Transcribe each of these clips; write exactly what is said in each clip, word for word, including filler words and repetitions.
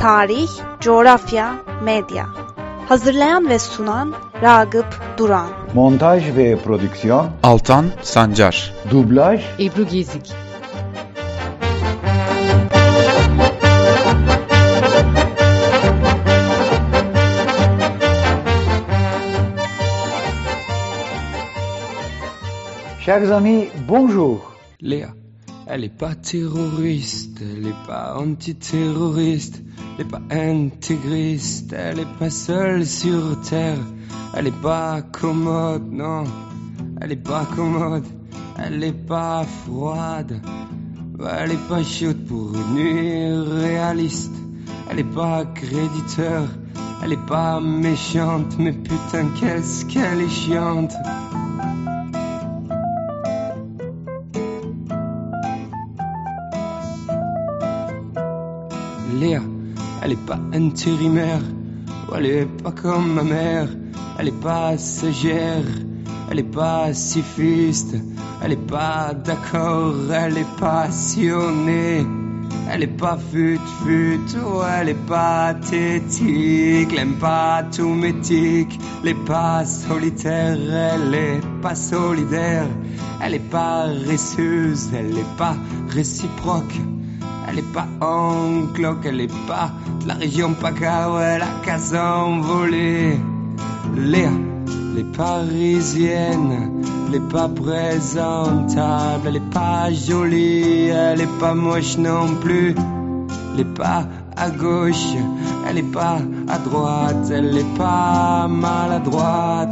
tarih, coğrafya, medya. Hazırlayan ve sunan Ragıp Duran. Montaj ve prodüksiyon Altan Sancar. Dublaj Ebru Gezik. Chers amis, bonjour. Léa, elle est pas terroriste, elle est pas antiterroriste, elle est pas intégriste, elle est pas seule sur terre, elle est pas commode, non, elle est pas commode, elle est pas froide, elle est pas chaude pour nuire réaliste, elle est pas créditeur, elle est pas méchante, mais putain qu'est-ce qu'elle est chiante. Léa, elle est pas intérimaire, elle est pas comme ma mère, elle est pas sagère, elle est pas sifiste, elle est pas d'accord, elle est passionnée, elle est pas fut-fut, oh, elle est pathétique, elle aime pas tout métique, elle est pas solitaire, elle est pas solidaire, elle est pas paresseuse, elle est pas réciproque. Elle est pas en cloque, elle est pas de la région PACA, ouais, elle a qu'à s'envoler. Léa, elle est parisienne, elle est pas présentable, elle est pas jolie, elle est pas moche non plus. Elle est pas à gauche, elle est pas à droite, elle est pas maladroite.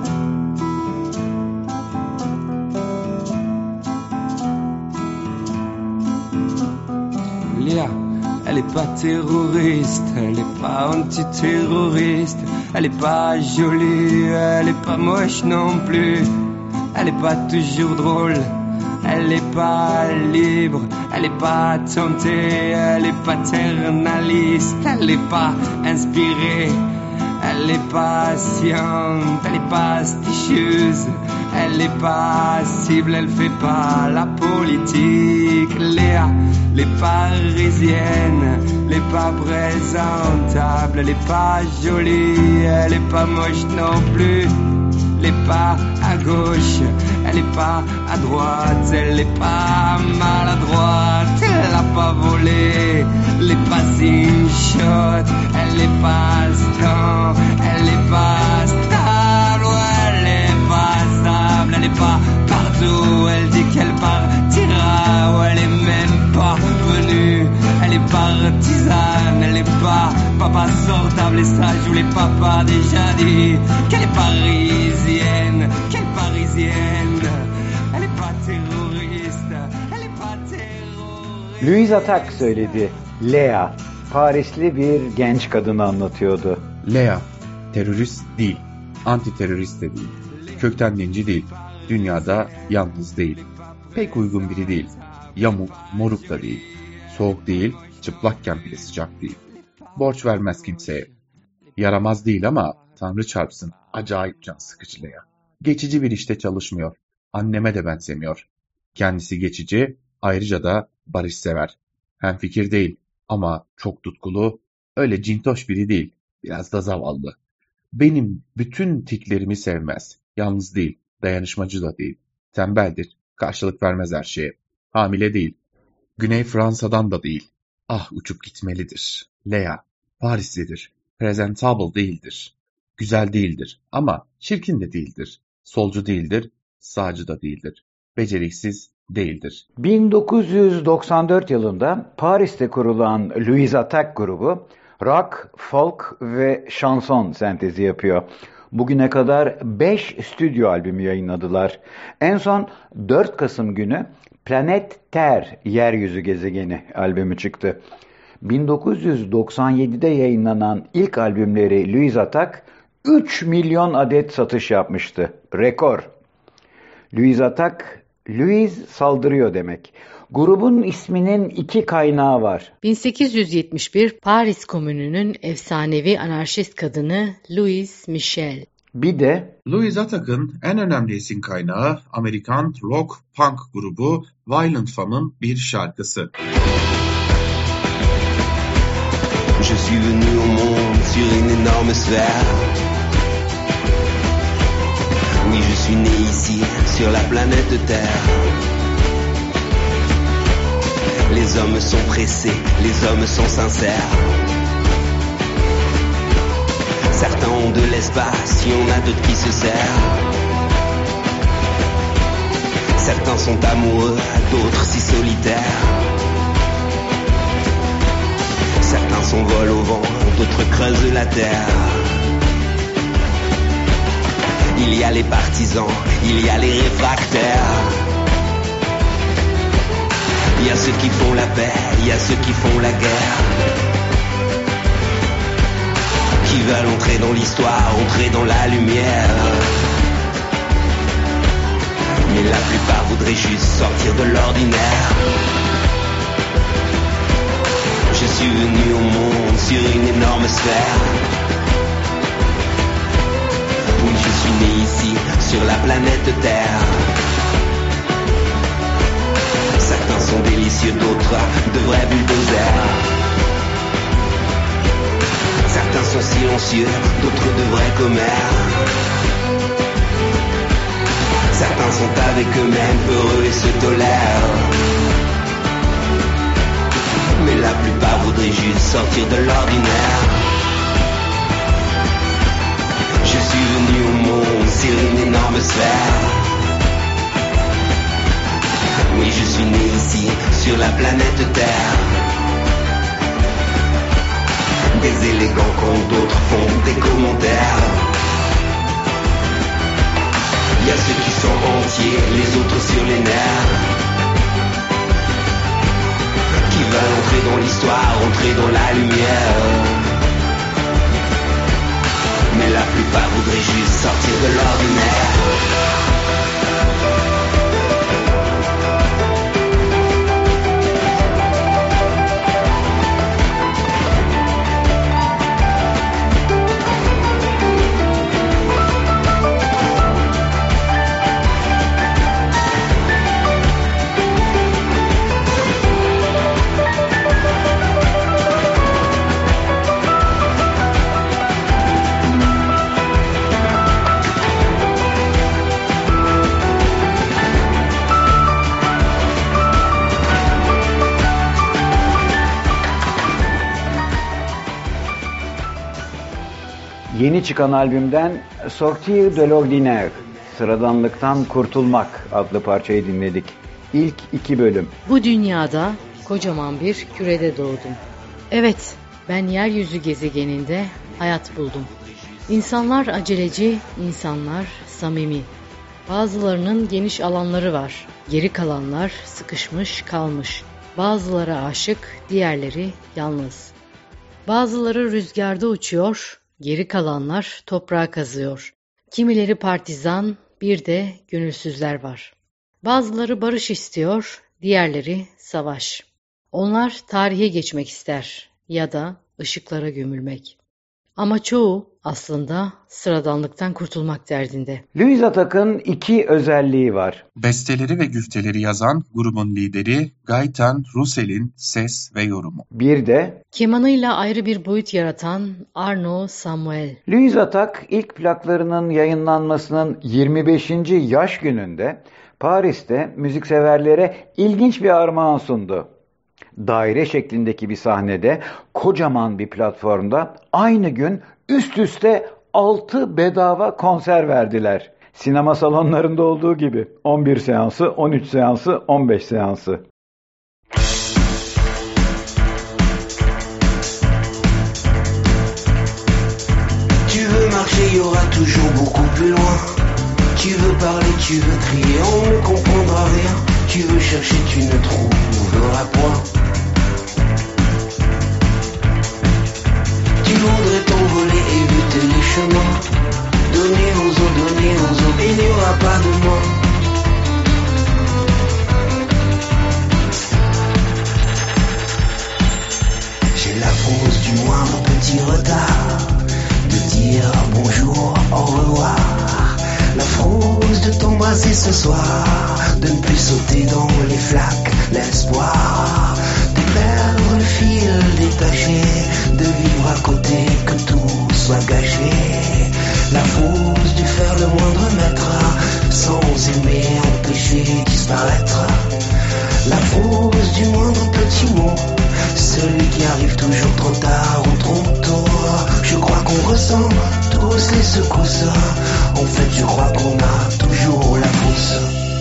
Léa, elle est pas terroriste, elle est pas antiterroriste, elle est pas jolie, elle est pas moche non plus, elle est pas toujours drôle, elle est pas libre, elle est pas tentée, elle est paternaliste, elle est pas inspirée, elle est patiente, elle est pasticheuse, elle est passible, elle fait pas la politique. Léa, elle est parisienne, elle est pas présentable, elle est pas jolie, elle est pas moche non plus. Elle est pas à gauche, elle est pas à droite, elle est pas maladroite, elle a pas volé, elle est pas une shot, elle est pas stable, elle est pas stable, elle est pas stable, elle est pas partout, elle dit qu'elle partira, ou elle est même pas venue, elle est partisane, elle est pas papa sortable, et ça je vous l'ai papa déjà dit, qu'elle est parisienne, qu'elle est parisienne, elle est pas terroriste, elle est pas terroriste. Louise Attack söyledi. Léa, Parisli bir genç kadını anlatıyordu. Léa, terörist değil, antiterörist de değil, kökten dinci değil, dünyada yalnız değil, pek uygun biri değil, yamuk, moruk da değil, soğuk değil, çıplakken bile sıcak değil, borç vermez kimseye, yaramaz değil ama Tanrı çarpsın, acayip can sıkıcı Léa. Geçici bir işte çalışmıyor, anneme de benzemiyor, kendisi geçici, ayrıca da barışsever, hemfikir değil ama çok tutkulu, öyle cintoş biri değil, biraz da zavallı. Benim bütün tiklerimi sevmez, yalnız değil, dayanışmacı da değil, tembeldir, karşılık vermez her şeye, hamile değil, Güney Fransa'dan da değil, ah uçup gitmelidir, Léa, Parislidir, presentable değildir, güzel değildir ama çirkin de değildir, solcu değildir, sağcı da değildir, beceriksiz değildir. bin dokuz yüz doksan dört yılında Paris'te kurulan Louise Attack grubu rock, folk ve şanson sentezi yapıyor. Bugüne kadar beş stüdyo albümü yayınladılar. En son dört Kasım günü Planet Terre, Yeryüzü Gezegeni albümü çıktı. bin dokuz yüz doksan yedide yayınlanan ilk albümleri Louise Attack üç milyon adet satış yapmıştı. Rekor. Louise Attack, Louise saldırıyor demek. Grubun isminin iki kaynağı var. bin sekiz yüz yetmiş bir Paris Komünü'nün efsanevi anarşist kadını Louise Michel. Bir de Louise Attack'ın en önemli esin kaynağı Amerikan rock punk grubu Violent Femme'ın bir şarkısı. Je suis venu au monde sur une énorme sphère. Oui, je suis né ici, sur la planète Terre. Les hommes sont pressés, les hommes sont sincères. Certains ont de l'espace, il y en a d'autres qui se serrent. Certains sont amoureux, d'autres si solitaires. Certains s'envolent au vent, d'autres creusent la terre. Il y a les partisans, il y a les réfractaires. Il y a ceux qui font la paix, il y a ceux qui font la guerre. Qui veulent entrer dans l'histoire, entrer dans la lumière. Mais la plupart voudraient juste sortir de l'ordinaire. Je suis venu au monde sur une énorme sphère. Oui, je suis né ici, sur la planète Terre. Certains sont délicieux, d'autres de vrais bulldozers. Certains sont silencieux, d'autres de vrais commères. Certains sont avec eux-mêmes, heureux et se tolèrent. Mais la plupart voudraient juste sortir de l'ordinaire. Je suis venu au monde sur une énorme sphère. Oui, je suis né ici, sur la planète Terre. Des élégants quand d'autres font des commentaires. Il y a ceux qui sont entiers, les autres sur les nerfs. Qui veulent entrer dans l'histoire, entrer dans la lumière. Mais la plupart voudraient juste sortir de l'ordinaire. Yeni çıkan albümden Sortir de l'Ordinaire, Sıradanlıktan Kurtulmak adlı parçayı dinledik. İlk iki bölüm. Bu dünyada kocaman bir kürede doğdum. Evet, ben yeryüzü gezegeninde hayat buldum. İnsanlar aceleci, insanlar samimi. Bazılarının geniş alanları var. Geri kalanlar sıkışmış kalmış. Bazıları aşık, diğerleri yalnız. Bazıları rüzgarda uçuyor, geri kalanlar toprağa kazıyor. Kimileri partizan, bir de gönülsüzler var. Bazıları barış istiyor, diğerleri savaş. Onlar tarihe geçmek ister ya da ışıklara gömülmek. Ama çoğu aslında sıradanlıktan kurtulmak derdinde. Louis Attaque'ın iki özelliği var. Besteleri ve güfteleri yazan grubun lideri Gaëtan Roussel'in ses ve yorumu. Bir de kemanıyla ayrı bir boyut yaratan Arnaud Samuel. Louis Attaque ilk plaklarının yayınlanmasının yirmi beşinci yaş gününde Paris'te müzikseverlere ilginç bir armağan sundu. Daire şeklindeki bir sahnede, kocaman bir platformda aynı gün üst üste altı bedava konser verdiler. Sinema salonlarında olduğu gibi on bir seansı, on üç seansı, on beş seansı. Tu veux marcher, il y aura toujours beaucoup plus loin. Tu veux parler, tu veux crier, on ne comprendra rien. Tu veux chercher, tu ne trouveras point. Tu voudrais t'envoler, éviter les chemins. Donner aux eaux, donner aux eaux, il n'y aura pas de moi. J'ai la pause du moindre petit retard, de dire bonjour, au revoir. La frousse de t'embrasser ce soir, de ne plus sauter dans les flaques, l'espoir de perdre le fil détaché, de vivre l'amour, celui qui arrive toujours trop tard ou trop tôt. Je crois qu'on ressent tous les secousses. En fait, je crois qu'on a toujours la frousse.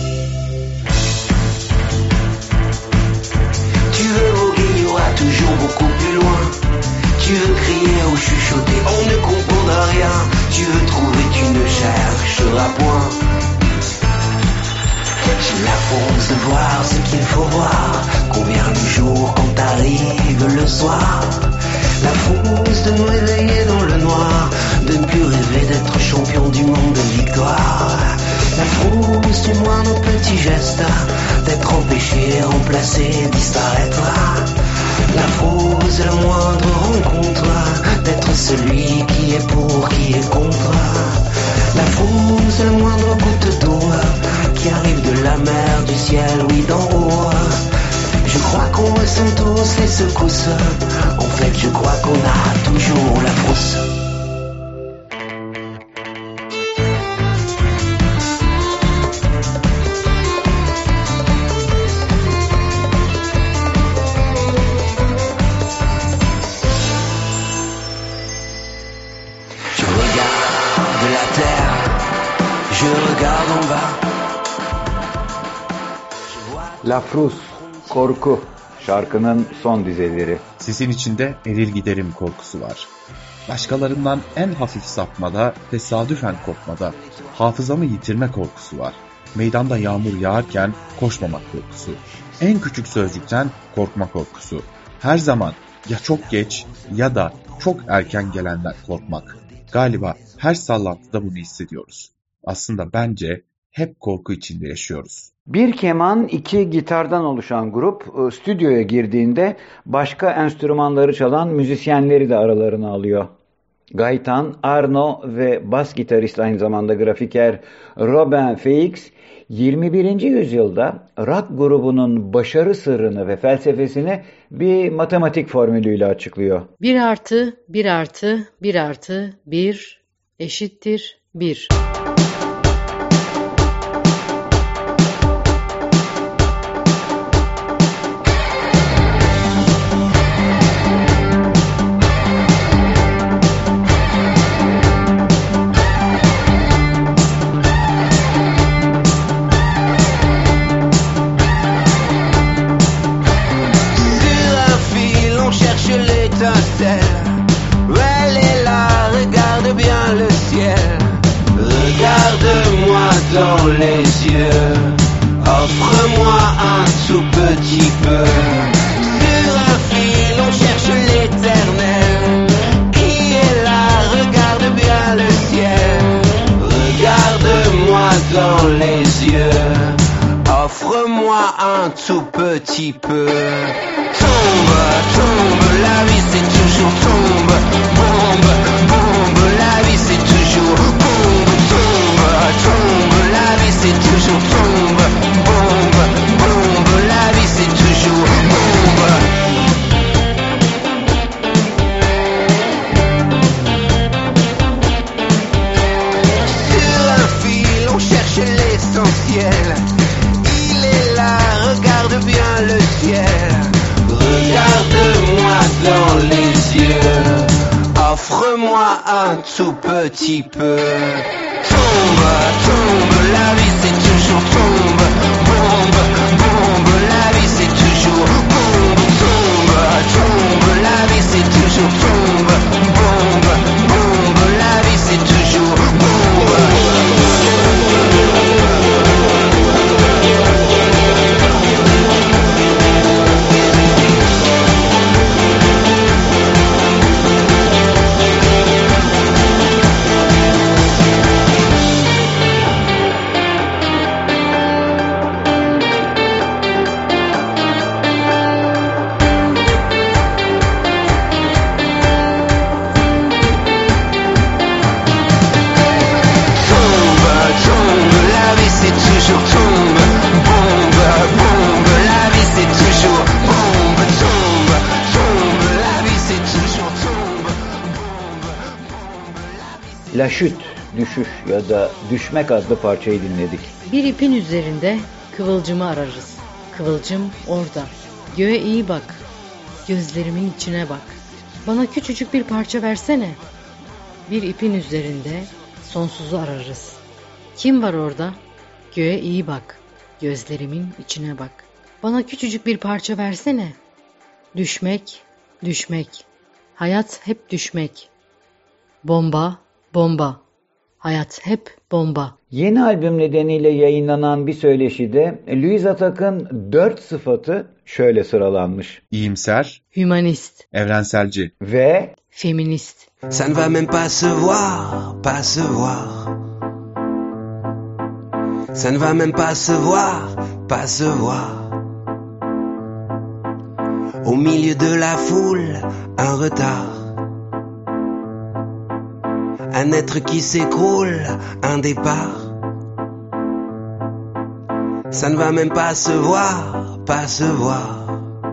Tu veux voguer, il y aura toujours beaucoup plus loin. Tu veux crier ou chuchoter, on ne comprendra rien. Tu veux trouver, tu ne chercheras point. J'ai la force de voir ce qu'il faut voir. Combien le jour quand arrive le soir. La frousse de me réveiller dans le noir, de ne plus rêver d'être champion du monde de victoire. La frousse du moindre petit geste, d'être empêché, remplacé, disparaître. La frousse de la moindre rencontre, d'être celui qui est pour, qui est contre. La frousse de la moindre goutte d'eau, qui arrive de la mer, du ciel, oui d'en haut. Je crois qu'on ressent tous les secousses. En fait, je crois qu'on a toujours la frousse. Je regarde la terre, je regarde en bas. La Frus, korku şarkının son dizeleri. Sesin içinde erir giderim korkusu var. Başkalarından en hafif sapmada, tesadüfen kopmada, hafızamı yitirme korkusu var. Meydanda yağmur yağarken koşmamak korkusu. En küçük sözcükten korkma korkusu. Her zaman ya çok geç ya da çok erken gelenden korkmak. Galiba her sallantıda bunu hissediyoruz. Aslında bence hep korku içinde yaşıyoruz. Bir keman, iki gitardan oluşan grup stüdyoya girdiğinde başka enstrümanları çalan müzisyenleri de aralarına alıyor. Gaytan, Arno ve bas gitarist aynı zamanda grafiker Robin Feix, yirmi birinci yüzyılda rock grubunun başarı sırrını ve felsefesini bir matematik formülüyle açıklıyor. Bir artı, bir artı, bir artı, bir eşittir bir. Elle est là, regarde bien le ciel. Regarde-moi dans les yeux. Offre-moi un tout petit peu. Sur un fil, on cherche l'éternel. Qui est là, regarde bien le ciel. Regarde-moi dans les yeux. Offre-moi un tout petit peu. Tombe, tombe, la vie c'est toujours tombe. Bombe, bombe, la vie c'est toujours bombe. Tombe, tombe, la vie c'est toujours tombe. Bombe, bombe, la vie c'est toujours bombe. Sur un fil, on cherche l'essentiel. Il est là, regarde bien le ciel. Regarde-moi dans les yeux. Offre-moi un tout petit peu. Tombe, tombe, la vie c'est toujours tombe. Bombe, bombe, la vie c'est toujours bombe. Tombe, tombe, la vie c'est toujours tombe. Bombe, bombe, la vie c'est toujours bombe. La Chute, Düşüş ya da Düşmek adlı parçayı dinledik. Bir ipin üzerinde kıvılcımı ararız. Kıvılcım orada. Göğe iyi bak. gözlerimin içine bak. Bana küçücük bir parça versene. Bir ipin üzerinde sonsuzu ararız. Kim var orada? Göğe iyi bak. Gözlerimin içine bak. Bana küçücük bir parça versene. Düşmek, düşmek. Hayat hep düşmek. Bomba, bomba. Hayat hep bomba. Yeni albüm nedeniyle yayınlanan bir söyleşide Louise Attaque'ın dört sıfatı şöyle sıralanmış. İyimser, Hümanist evrenselci ve feminist. Ça ne va même pas se voir, pas se voir. Ça ne va même pas se voir, pas se voir. Au milieu de la foule, un retard. Un être qui s'écroule, un départ. Ça ne va même pas se voir, pas se voir.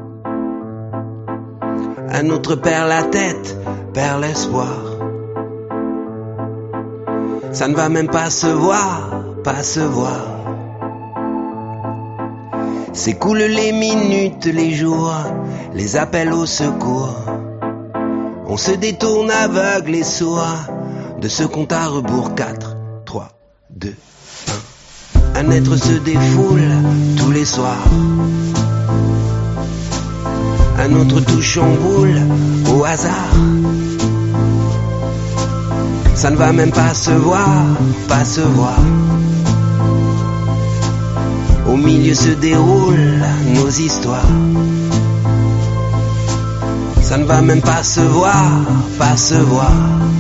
Un autre perd la tête, perd l'espoir. Ça ne va même pas se voir, pas se voir. S'écoulent les minutes, les jours, les appels au secours. On se détourne aveugle et sourd de ce compte à rebours. Quatre, trois, deux, un. Un être se défoule tous les soirs. Un autre touche en boule au hasard. Ça ne va même pas se voir, pas se voir. Au milieu se déroulent nos histoires. Ça ne va même pas se voir, pas se voir.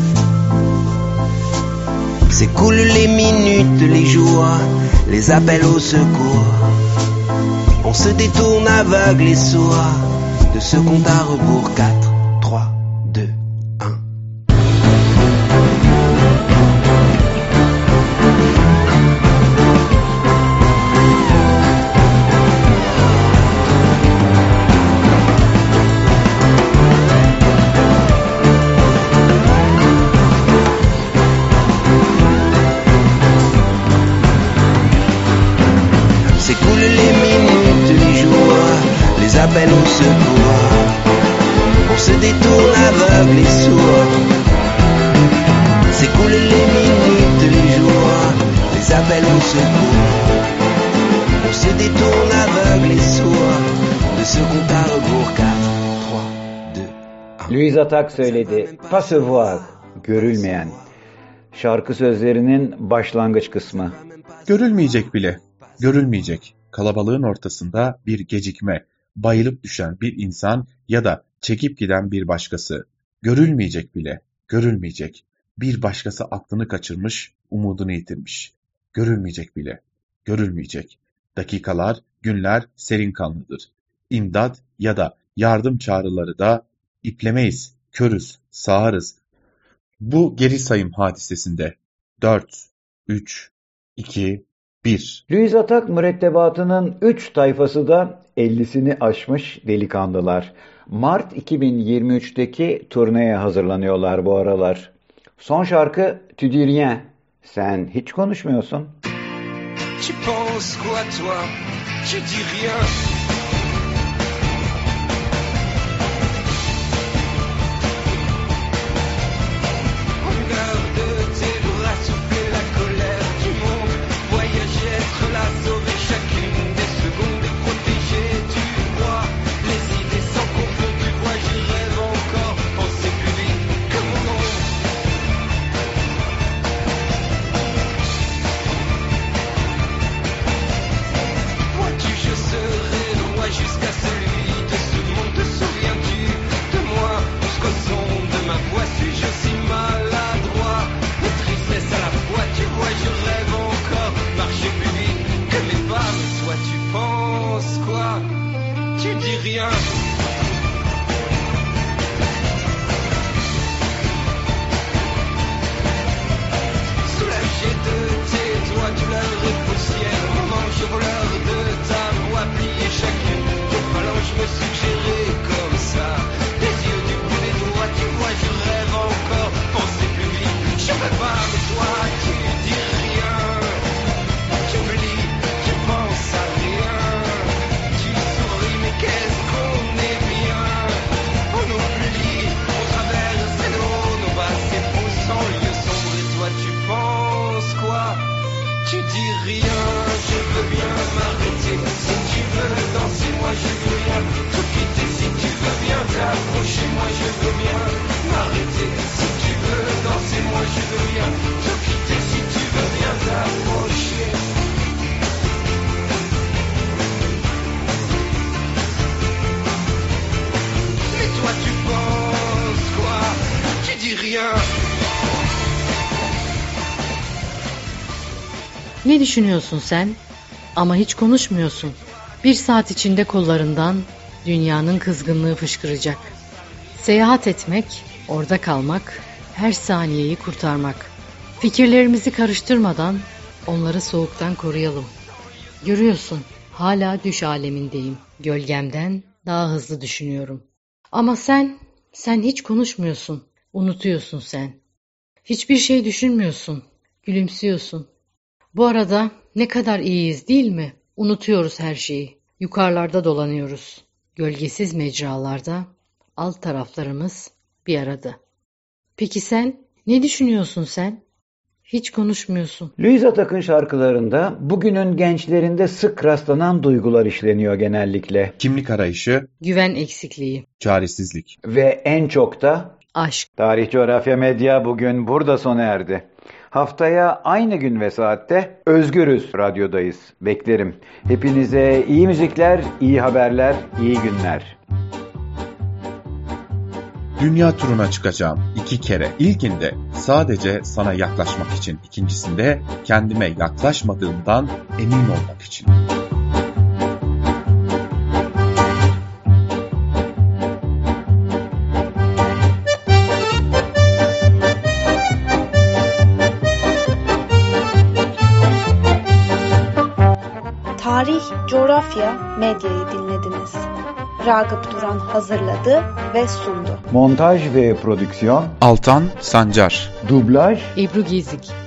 S'écoulent les minutes, les jours, les appels au secours. On se détourne aveugle et sourd de ce compte à rebours. Quatre, trois, deux, un. S'écoulent les minutes, les jours, les appels au secours. On se détourne aveugle et sourd. S'écoulent les minutes, les jours, les appels au secours. On se détourne aveugle et sourd de ce compte à rebours. Quatre, trois, deux, un. Louise Attaque söyledi. Pas se voir, görülmeyen. Şarkı sözlerinin başlangıç kısmı. görülmeyecek bile, görülmeyecek. Kalabalığın ortasında bir gecikme, bayılıp düşen bir insan ya da çekip giden bir başkası. Görülmeyecek bile, görülmeyecek. Bir başkası aklını kaçırmış, umudunu yitirmiş. Görülmeyecek bile, görülmeyecek. Dakikalar, günler serin kanlıdır. İmdat ya da yardım çağrıları da iplemeyiz, körüz, sağırız. Bu geri sayım hadisesinde dört, üç, iki, bir. Louise Attaque mürettebatının üç tayfası da ellisini aşmış delikanlılar. Mart iki bin yirmi üçteki turneye hazırlanıyorlar bu aralar. Son şarkı Tu dis rien. Sen hiç konuşmuyorsun. Tu penses quoi toi? Tu dis rien. Qu'est-ce qu'on est bien. t'approcher, moi je veux bien m'arrêter si tu veux danser, moi je veux bien te quitter si tu veux bien t'approcher. Mais toi tu penses quoi? Tu dis rien. Ne düşünüyorsun sen? Ama hiç konuşmuyorsun. Bir saat içinde kollarından dünyanın kızgınlığı fışkıracak. Seyahat etmek, orada kalmak, her saniyeyi kurtarmak. Fikirlerimizi karıştırmadan onları soğuktan koruyalım. Görüyorsun, hala düş alemindeyim. Gölgemden daha hızlı düşünüyorum. Ama sen, sen hiç konuşmuyorsun. Unutuyorsun sen. Hiçbir şey düşünmüyorsun. Gülümsüyorsun. Bu arada ne kadar iyiyiz değil mi? Unutuyoruz her şeyi. Yukarılarda dolanıyoruz. Gölgesiz mecralarda, alt taraflarımız bir arada. Peki sen, ne düşünüyorsun sen? Hiç konuşmuyorsun. Louise Attack'ın şarkılarında bugünün gençlerinde sık rastlanan duygular işleniyor genellikle. Kimlik arayışı, Güven eksikliği, çaresizlik. Ve en çok da aşk. Tarih Coğrafya Medya bugün burada sona erdi. Haftaya aynı gün ve saatte Özgürüz Radyo'dayız. Beklerim. Hepinize iyi müzikler, iyi haberler, iyi günler. Dünya turuna çıkacağım iki kere. İlkinde sadece sana yaklaşmak için, ikincisinde kendime yaklaşmadığımdan emin olmak için. Tarih, Coğrafya, Medya'yı dinlediniz. Ragıp Duran hazırladı ve sundu. Montaj ve prodüksiyon Altan Sancar. Dublaj Ebru Gezik.